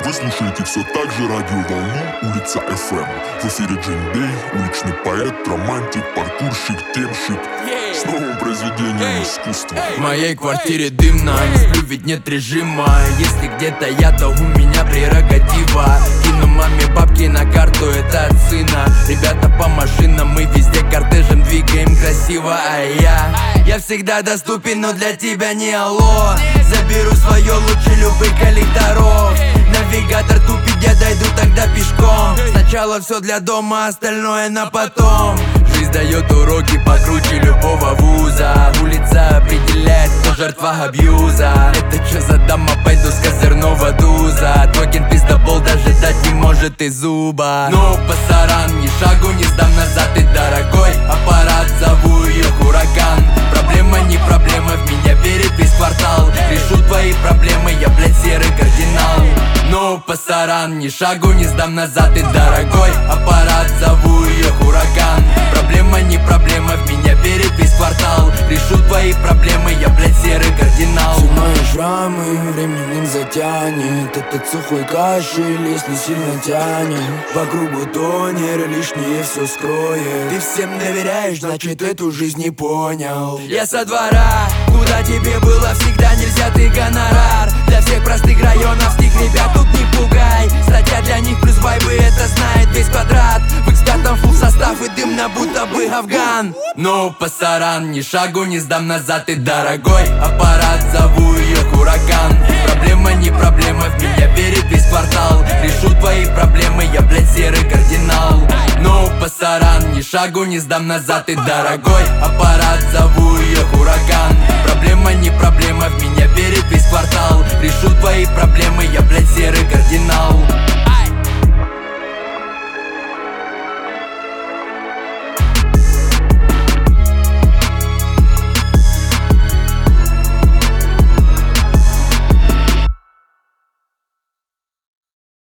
Вы слушаете все так же радиоволну «Улица FM». В эфире Джейн-Дэй, уличный поэт, романтик, паркурщик, темщик с новым произведением искусства. В моей квартире дымно, не сплю, ведь нет режима. Если где-то я, то у меня прерогатива. Кину маме бабки на карту, это от сына. Ребята по машинам, мы везде кортежем двигаем красиво. А я всегда доступен, но для тебя не алло. Заберу свое лучше любых коллекторов. Навигатор тупит, я дойду тогда пешком. Сначала все для дома, остальное на потом. Жизнь дает уроки покруче любого вуза. Улица определяет, кто жертва абьюза. Это что за дама, пойду с козырного туза. Токен пиздобол даже дать не может из зуба. Ну, пасаран, ни шагу не сдам назад. И дорогой аппарат, зову ее Хуракан. Проблема не проблема, в меня верит весь квартал. Решу твои проблемы, я, блядь, серый кардинал. Ну, пасаран, ни шагу не сдам назад. И дорогой аппарат, зову ее Хуракан. Проблема не проблема, в меня верит весь квартал. Решу твои проблемы, я, блядь, серый кардинал. Все мои шрамы временем затянет этот сухой кашель, если сильно тянет. Вокруг бутонер, лишнее все скроет. Ты всем доверяешь, значит эту жизнь не понял. Я со двора, куда тебе было всегда нельзя, ты гонорар. Для всех простых районовских ребят тут не пугай. Статья для них плюс вайбы, это знает весь квадрат. В экспертом фулл состав и дымно, будто бы Афган. Ну, пасаран, ни шагу не сдам назад. И дорогой аппарат, зову ее Хуракан. Проблема не проблема, в меня верит весь квартал. Решу твои проблемы, я, блядь, серый кардинал. Ну, пасаран, ни шагу не сдам назад. И дорогой аппарат, зову ее Хуракан. Проблема не проблема, в меня верит весь квартал. Решу твои проблемы, я, блядь, серый кардинал.